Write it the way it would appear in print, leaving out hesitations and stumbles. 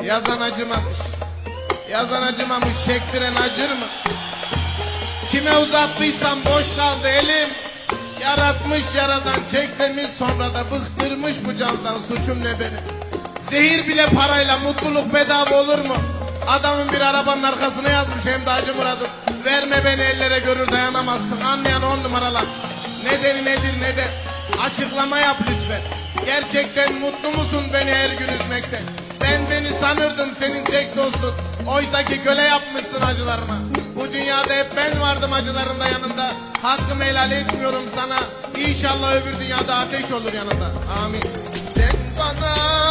Yazan acımamış, yazan acımamış, çektiren acır mı? Kime uzattıysam boş kaldı elim. Yaratmış yaradan, çek demiş, sonra da bıktırmış bu candan. Suçum ne benim? Zehir bile parayla, mutluluk bedava olur mu? Adamın bir arabanın arkasına yazmış hem de Hacı Murat'ım. Verme beni ellere, görür dayanamazsın. Anlayan 10 numaralar. Nedeni nedir ne de? Açıklama yap lütfen. Gerçekten mutlu musun beni her gün üzmekte? Ben beni sanırdım senin tek dostun. Oysa ki köle yapmışsın acılarıma. Bu dünyada hep ben vardım acılarında yanında. Hakkımı helal etmiyorum sana. İnşallah öbür dünyada ateş olur yanında. Amin. Sen bana